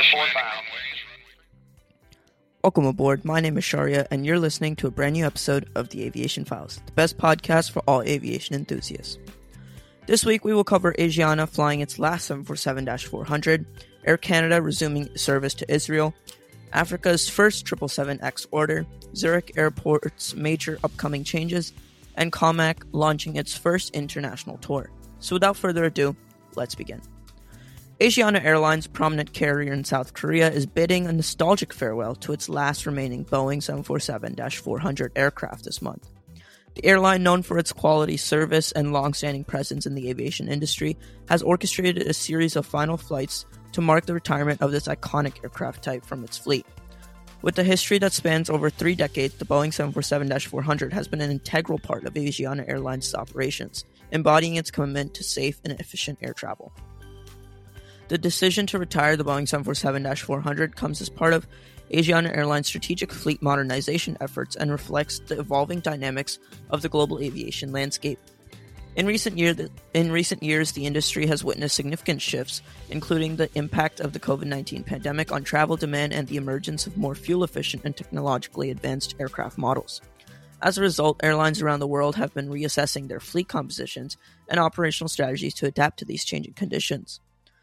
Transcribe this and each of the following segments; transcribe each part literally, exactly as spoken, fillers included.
Airport bound. Welcome aboard. My name is Sharia, and you're listening to a brand new episode of the Aviation Files, the best podcast for all aviation enthusiasts. This week, we will cover Asiana flying its last seven forty-seven four hundred, Air Canada resuming service to Israel, Africa's first triple seven X order, Zurich Airport's major upcoming changes, and COMAC launching its first international tour. So without further ado, let's begin. Asiana Airlines, prominent carrier in South Korea, is bidding a nostalgic farewell to its last remaining Boeing seven forty-seven four hundred aircraft this month. The airline, known for its quality service and long-standing presence in the aviation industry, has orchestrated a series of final flights to mark the retirement of this iconic aircraft type from its fleet. With a history that spans over three decades, the Boeing seven forty-seven four hundred has been an integral part of Asiana Airlines' operations, embodying its commitment to safe and efficient air travel. The decision to retire the Boeing seven forty-seven four hundred comes as part of Asiana Airlines' strategic fleet modernization efforts and reflects the evolving dynamics of the global aviation landscape. In recent, year, in recent years, the industry has witnessed significant shifts, including the impact of the covid nineteen pandemic on travel demand and the emergence of more fuel-efficient and technologically advanced aircraft models. As a result, airlines around the world have been reassessing their fleet compositions and operational strategies to adapt to these changing conditions.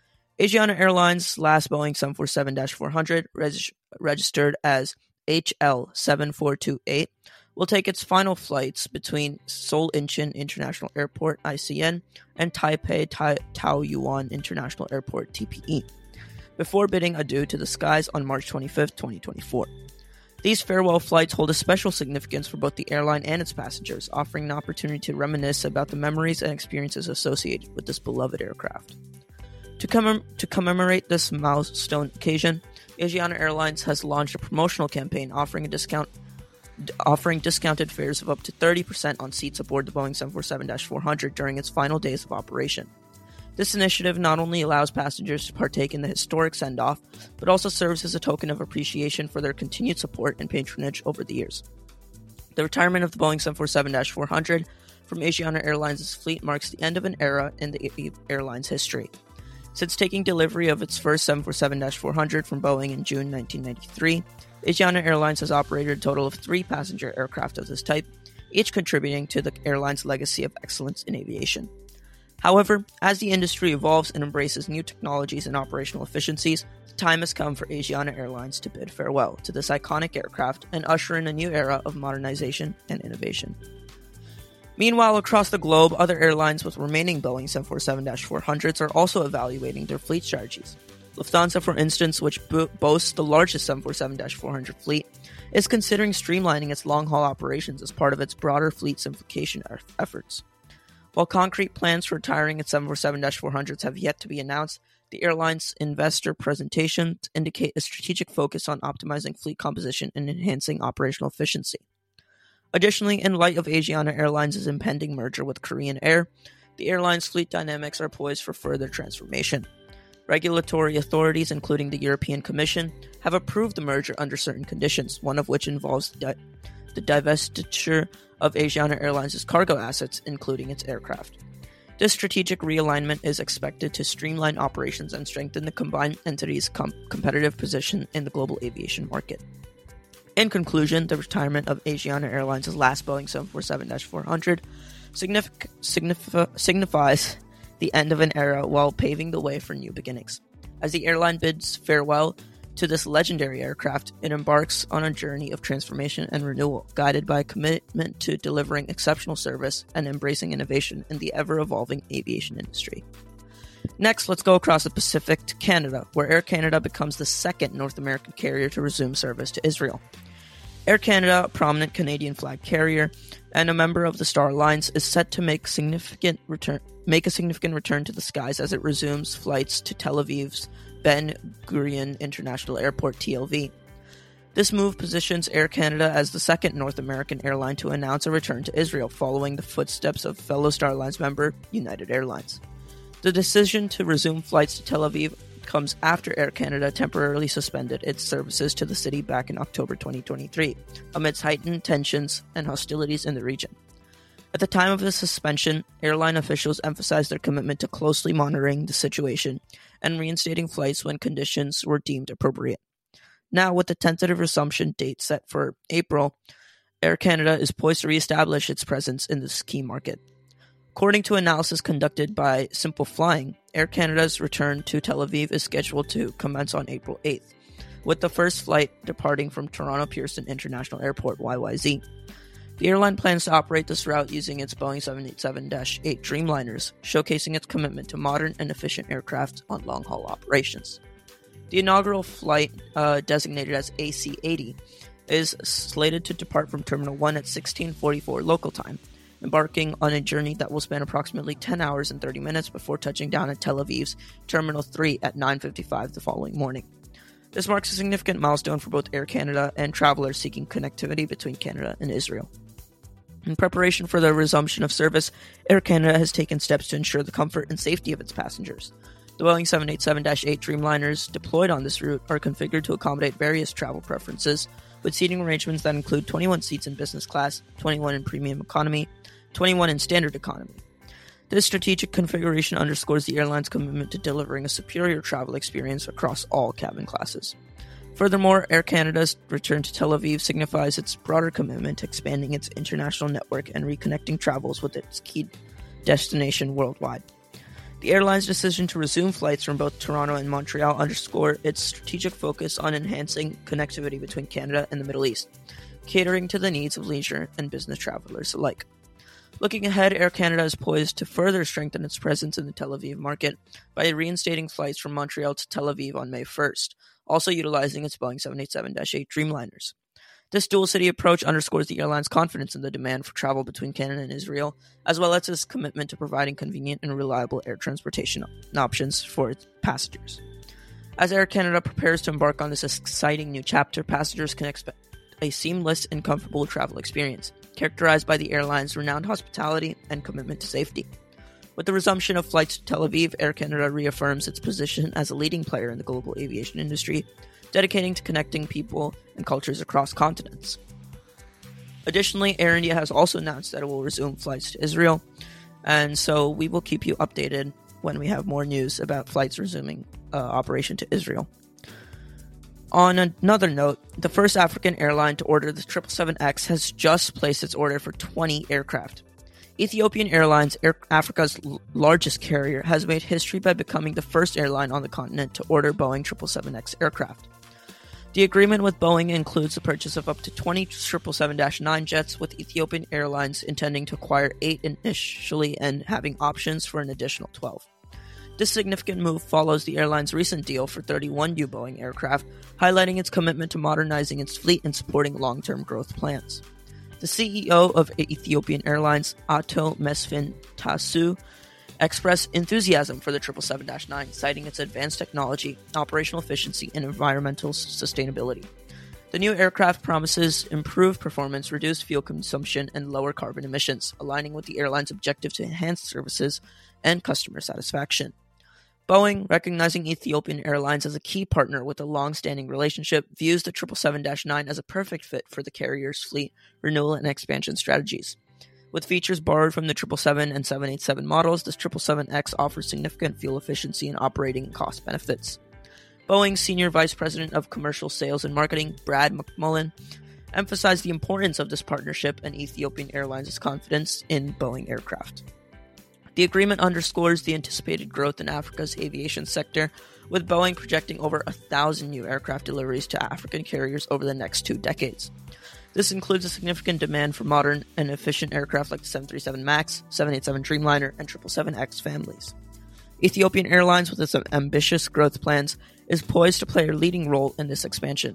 Asiana Airlines' last Boeing seven forty-seven four hundred, reg- registered as H L seven four two eight, will take its final flights between Seoul Incheon International Airport I C N and Taipei Ta- Taoyuan International Airport T P E, before bidding adieu to the skies on March twenty-fifth, twenty twenty-four. These farewell flights hold a special significance for both the airline and its passengers, offering an opportunity to reminisce about the memories and experiences associated with this beloved aircraft. To, commem- to commemorate this milestone occasion, Asiana Airlines has launched a promotional campaign offering a discount, d- offering discounted fares of up to thirty percent on seats aboard the Boeing seven forty-seven four hundred during its final days of operation. This initiative not only allows passengers to partake in the historic send-off, but also serves as a token of appreciation for their continued support and patronage over the years. The retirement of the Boeing seven forty-seven four hundred from Asiana Airlines' fleet marks the end of an era in the airline's history. Since taking delivery of its first seven forty-seven four hundred from Boeing in June nineteen ninety-three, Asiana Airlines has operated a total of three passenger aircraft of this type, each contributing to the airline's legacy of excellence in aviation. However, as the industry evolves and embraces new technologies and operational efficiencies, the time has come for Asiana Airlines to bid farewell to this iconic aircraft and usher in a new era of modernization and innovation. Meanwhile, across the globe, other airlines with remaining Boeing seven forty-seven four hundreds are also evaluating their fleet strategies. Lufthansa, for instance, which bo- boasts the largest seven forty-seven four hundred fleet, is considering streamlining its long-haul operations as part of its broader fleet simplification er- efforts. While concrete plans for retiring its seven forty-seven four hundreds have yet to be announced, the airline's investor presentations indicate a strategic focus on optimizing fleet composition and enhancing operational efficiency. Additionally, in light of Asiana Airlines' impending merger with Korean Air, the airline's fleet dynamics are poised for further transformation. Regulatory authorities, including the European Commission, have approved the merger under certain conditions, one of which involves the, di- the divestiture of Asiana Airlines' cargo assets, including its aircraft. This strategic realignment is expected to streamline operations and strengthen the combined entity's com- competitive position in the global aviation market. In conclusion, the retirement of Asiana Airlines' last Boeing seven forty-seven four hundred signif- signif- signifies the end of an era while paving the way for new beginnings. As the airline bids farewell to this legendary aircraft, it embarks on a journey of transformation and renewal, guided by a commitment to delivering exceptional service and embracing innovation in the ever-evolving aviation industry. Next, let's go across the Pacific to Canada, where Air Canada becomes the second North American carrier to resume service to Israel. Air Canada, a prominent Canadian flag carrier and a member of the Star Alliance, is set to make significant return make a significant return to the skies as it resumes flights to Tel Aviv's Ben Gurion International Airport T L V. This move positions Air Canada as the second North American airline to announce a return to Israel, following the footsteps of fellow Star Alliance member United Airlines. The decision to resume flights to Tel Aviv comes after Air Canada temporarily suspended its services to the city back in October twenty twenty-three, amidst heightened tensions and hostilities in the region. At the time of the suspension, airline officials emphasized their commitment to closely monitoring the situation and reinstating flights when conditions were deemed appropriate. Now, with the tentative resumption date set for April, Air Canada is poised to reestablish its presence in this key market. According to analysis conducted by Simple Flying, Air Canada's return to Tel Aviv is scheduled to commence on April eighth, with the first flight departing from Toronto Pearson International Airport, Y Y Z. The airline plans to operate this route using its Boeing seven eighty-seven dash eight Dreamliners, showcasing its commitment to modern and efficient aircraft on long-haul operations. The inaugural flight, uh, designated as A C eighty, is slated to depart from Terminal one at sixteen forty-four local time, embarking on a journey that will span approximately ten hours and thirty minutes before touching down at Tel Aviv's Terminal three at nine fifty-five the following morning. This marks a significant milestone for both Air Canada and travelers seeking connectivity between Canada and Israel. In preparation for the resumption of service, Air Canada has taken steps to ensure the comfort and safety of its passengers. The Boeing seven eighty-seven dash eight Dreamliners deployed on this route are configured to accommodate various travel preferences, with seating arrangements that include twenty-one seats in business class, twenty-one in premium economy, twenty-one in standard economy. This strategic configuration underscores the airline's commitment to delivering a superior travel experience across all cabin classes. Furthermore, Air Canada's return to Tel Aviv signifies its broader commitment to expanding its international network and reconnecting travels with its key destination worldwide. The airline's decision to resume flights from both Toronto and Montreal underscore its strategic focus on enhancing connectivity between Canada and the Middle East, catering to the needs of leisure and business travelers alike. Looking ahead, Air Canada is poised to further strengthen its presence in the Tel Aviv market by reinstating flights from Montreal to Tel Aviv on May first, also utilizing its Boeing seven eighty-seven dash eight Dreamliners. This dual-city approach underscores the airline's confidence in the demand for travel between Canada and Israel, as well as its commitment to providing convenient and reliable air transportation options for its passengers. As Air Canada prepares to embark on this exciting new chapter, passengers can expect a seamless and comfortable travel experience, characterized by the airline's renowned hospitality and commitment to safety. With the resumption of flights to Tel Aviv, Air Canada reaffirms its position as a leading player in the global aviation industry, dedicating to connecting people and cultures across continents. Additionally, Air India has also announced that it will resume flights to Israel, and so we will keep you updated when we have more news about flights resuming uh, operation to Israel. On another note, the first African airline to order the triple seven X has just placed its order for twenty aircraft. Ethiopian Airlines, Air Africa's l- largest carrier, has made history by becoming the first airline on the continent to order Boeing triple seven X aircraft. The agreement with Boeing includes the purchase of up to twenty triple seven dash nine jets, with Ethiopian Airlines intending to acquire eight initially and having options for an additional twelve. This significant move follows the airline's recent deal for thirty-one new Boeing aircraft, highlighting its commitment to modernizing its fleet and supporting long-term growth plans. The C E O of Ethiopian Airlines, Ato Mesfin Tasu, expressed enthusiasm for the triple seven dash nine, citing its advanced technology, operational efficiency, and environmental sustainability. The new aircraft promises improved performance, reduced fuel consumption, and lower carbon emissions, aligning with the airline's objective to enhance services and customer satisfaction. Boeing, recognizing Ethiopian Airlines as a key partner with a long-standing relationship, views the triple seven dash nine as a perfect fit for the carrier's fleet renewal and expansion strategies. With features borrowed from the triple seven and seven eighty-seven models, this triple seven X offers significant fuel efficiency and operating cost benefits. Boeing's Senior Vice President of Commercial Sales and Marketing, Brad McMullen, emphasized the importance of this partnership and Ethiopian Airlines' confidence in Boeing aircraft. The agreement underscores the anticipated growth in Africa's aviation sector, with Boeing projecting over a thousand new aircraft deliveries to African carriers over the next two decades. This includes a significant demand for modern and efficient aircraft like the seven thirty-seven MAX, seven eighty-seven Dreamliner, and triple seven X families. Ethiopian Airlines, with its ambitious growth plans, is poised to play a leading role in this expansion.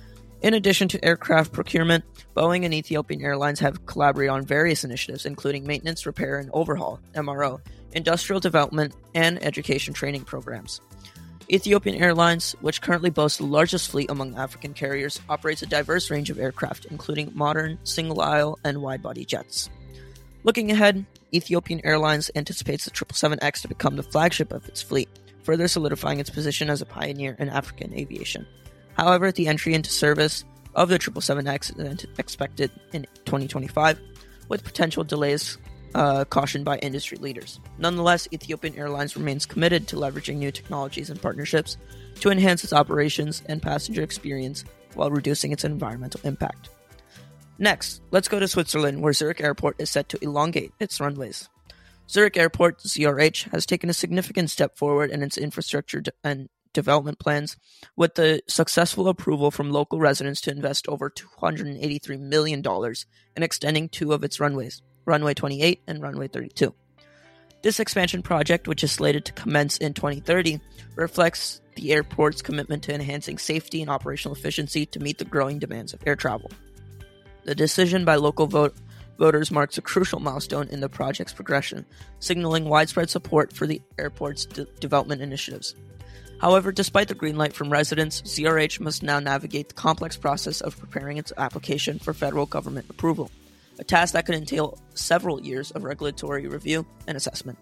In addition to aircraft procurement, Boeing and Ethiopian Airlines have collaborated on various initiatives, including maintenance, repair, and overhaul, M R O, industrial development, and education training programs. Ethiopian Airlines, which currently boasts the largest fleet among African carriers, operates a diverse range of aircraft, including modern, single-aisle, and wide-body jets. Looking ahead, Ethiopian Airlines anticipates the triple seven X to become the flagship of its fleet, further solidifying its position as a pioneer in African aviation. However, the entry into service of the triple seven X is expected in twenty twenty-five, with potential delays uh, cautioned by industry leaders. Nonetheless, Ethiopian Airlines remains committed to leveraging new technologies and partnerships to enhance its operations and passenger experience while reducing its environmental impact. Next, let's go to Switzerland, where Zurich Airport is set to elongate its runways. Zurich Airport, Z R H, has taken a significant step forward in its infrastructure de- and development plans with the successful approval from local residents to invest over two hundred eighty-three million dollars in extending two of its runways, Runway twenty-eight and Runway thirty-two. This expansion project, which is slated to commence in twenty thirty, reflects the airport's commitment to enhancing safety and operational efficiency to meet the growing demands of air travel. The decision by local vote- voters marks a crucial milestone in the project's progression, signaling widespread support for the airport's de- development initiatives. However, despite the green light from residents, Z R H must now navigate the complex process of preparing its application for federal government approval, a task that could entail several years of regulatory review and assessment.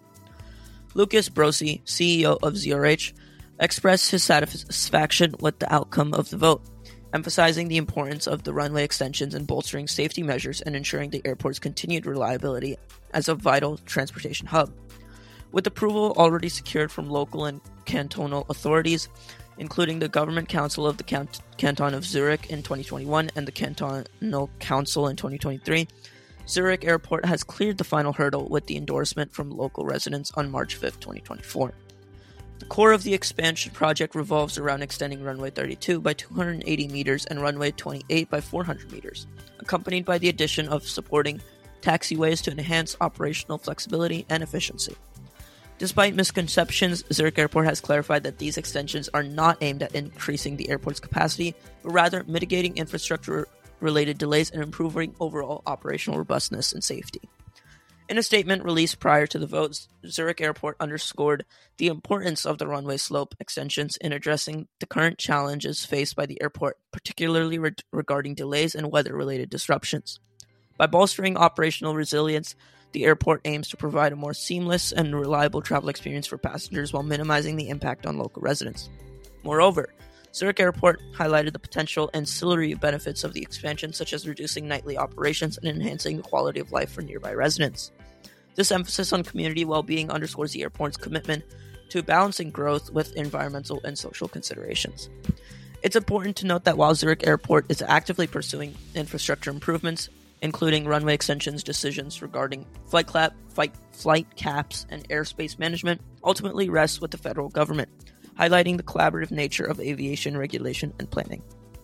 Lucas Brosi, C E O of Z R H, expressed his satisfaction with the outcome of the vote, emphasizing the importance of the runway extensions and bolstering safety measures and ensuring the airport's continued reliability as a vital transportation hub. With approval already secured from local and cantonal authorities, including the Government Council of the Cant- Canton of Zurich in twenty twenty-one and the Cantonal Council in twenty twenty-three, Zurich Airport has cleared the final hurdle with the endorsement from local residents on March fifth, twenty twenty-four. The core of the expansion project revolves around extending Runway thirty-two by two hundred eighty meters and Runway twenty-eight by four hundred meters, accompanied by the addition of supporting taxiways to enhance operational flexibility and efficiency. Despite misconceptions, Zurich Airport has clarified that these extensions are not aimed at increasing the airport's capacity, but rather mitigating infrastructure-related delays and improving overall operational robustness and safety. In a statement released prior to the vote, Zurich Airport underscored the importance of the runway slope extensions in addressing the current challenges faced by the airport, particularly re- regarding delays and weather-related disruptions. By bolstering operational resilience, the airport aims to provide a more seamless and reliable travel experience for passengers while minimizing the impact on local residents. Moreover, Zurich Airport highlighted the potential ancillary benefits of the expansion, such as reducing nightly operations and enhancing the quality of life for nearby residents. This emphasis on community well-being underscores the airport's commitment to balancing growth with environmental and social considerations. It's important to note that while Zurich Airport is actively pursuing infrastructure improvements, including runway extensions, decisions regarding flight, clap, flight, flight caps, and airspace management, ultimately rests with the federal government, highlighting the collaborative nature of aviation regulation and planning.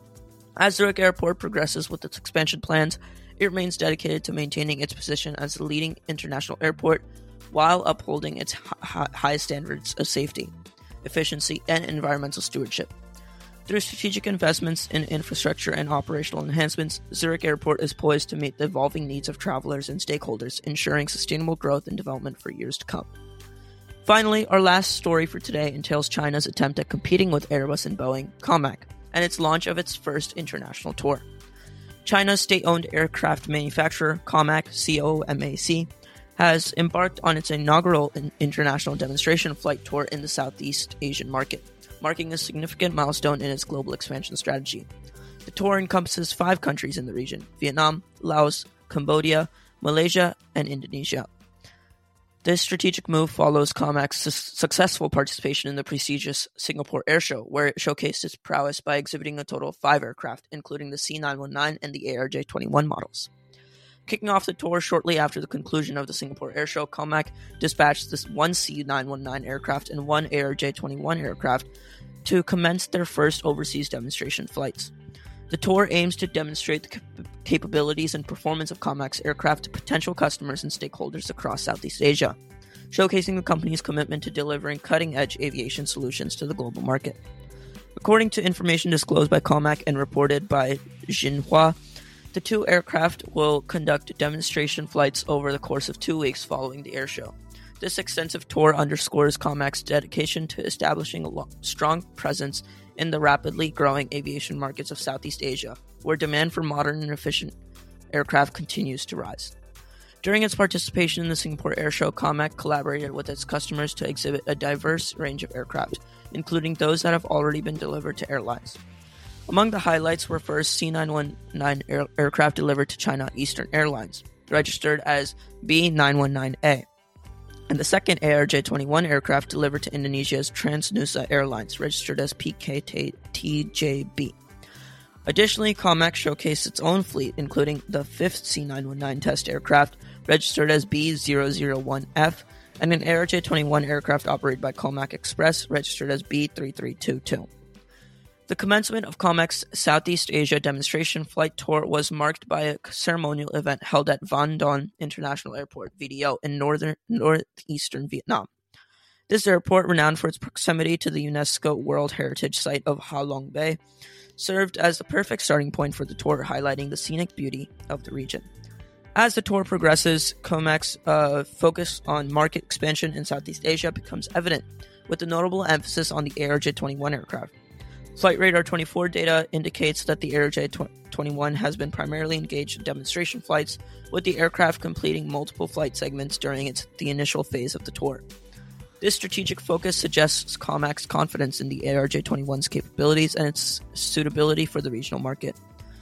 As Zurich Airport progresses with its expansion plans, it remains dedicated to maintaining its position as the leading international airport while upholding its hi- high standards of safety, efficiency, and environmental stewardship. Through strategic investments in infrastructure and operational enhancements, Zurich Airport is poised to meet the evolving needs of travelers and stakeholders, ensuring sustainable growth and development for years to come. Finally, our last story for today entails China's attempt at competing with Airbus and Boeing, COMAC, and its launch of its first international tour. China's state-owned aircraft manufacturer, COMAC, C O M A C, has embarked on its inaugural international demonstration flight tour in the Southeast Asian market, marking a significant milestone in its global expansion strategy. The tour encompasses five countries in the region: Vietnam, Laos, Cambodia, Malaysia, and Indonesia. This strategic move follows COMAC's su- successful participation in the prestigious Singapore Airshow, where it showcased its prowess by exhibiting a total of five aircraft, including the C nine nineteen and the A R J twenty-one models. Kicking off the tour shortly after the conclusion of the Singapore Airshow, COMAC dispatched this one C nine nineteen aircraft and one A R J twenty-one aircraft to commence their first overseas demonstration flights. The tour aims to demonstrate the cap- capabilities and performance of COMAC's aircraft to potential customers and stakeholders across Southeast Asia, showcasing the company's commitment to delivering cutting-edge aviation solutions to the global market. According to information disclosed by COMAC and reported by Xinhua, the two aircraft will conduct demonstration flights over the course of two weeks following the airshow. This extensive tour underscores COMAC's dedication to establishing a lo- strong presence in the rapidly growing aviation markets of Southeast Asia, where demand for modern and efficient aircraft continues to rise. During its participation in the Singapore Airshow, COMAC collaborated with its customers to exhibit a diverse range of aircraft, including those that have already been delivered to airlines. Among the highlights were first C nine nineteen air- aircraft delivered to China Eastern Airlines, registered as B nine one nine A. And the second A R J twenty-one aircraft delivered to Indonesia's Transnusa Airlines, registered as P K T J B. Additionally, COMAC showcased its own fleet, including the fifth C nine one nine test aircraft, registered as B zero zero one F, and an A R J twenty-one aircraft operated by COMAC Express, registered as B three three two two. The commencement of COMAC's Southeast Asia Demonstration Flight Tour was marked by a ceremonial event held at Van Don International Airport, V D O, in northern northeastern Vietnam. This airport, renowned for its proximity to the UNESCO World Heritage Site of Ha Long Bay, served as the perfect starting point for the tour, highlighting the scenic beauty of the region. As the tour progresses, COMAC's uh, focus on market expansion in Southeast Asia becomes evident, with a notable emphasis on the A R J twenty-one aircraft. Flight Radar twenty-four data indicates that the A R J twenty-one has been primarily engaged in demonstration flights, with the aircraft completing multiple flight segments during its, the initial phase of the tour. This strategic focus suggests COMAC's confidence in the A R J twenty-one's capabilities and its suitability for the regional market.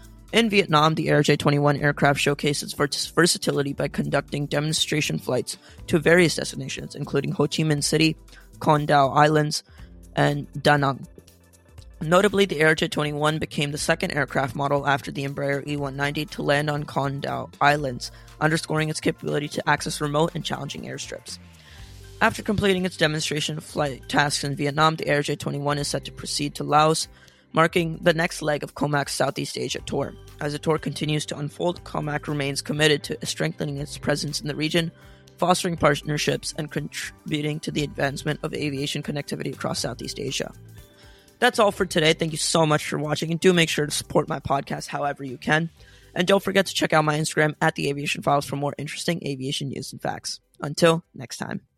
In Vietnam, the A R J twenty-one aircraft showcased its vers- versatility by conducting demonstration flights to various destinations, including Ho Chi Minh City, Con Dao Islands, and Da Nang. Notably, the A R J twenty-one became the second aircraft model after the Embraer E one ninety to land on Con Dao Islands, underscoring its capability to access remote and challenging airstrips. After completing its demonstration flight tasks in Vietnam, the A R J twenty-one is set to proceed to Laos, marking the next leg of COMAC's Southeast Asia tour. As the tour continues to unfold, COMAC remains committed to strengthening its presence in the region, fostering partnerships, and contributing to the advancement of aviation connectivity across Southeast Asia. That's all for today. Thank you so much for watching, and do make sure to support my podcast however you can. And don't forget to check out my Instagram at The Aviation Files for more interesting aviation news and facts. Until next time.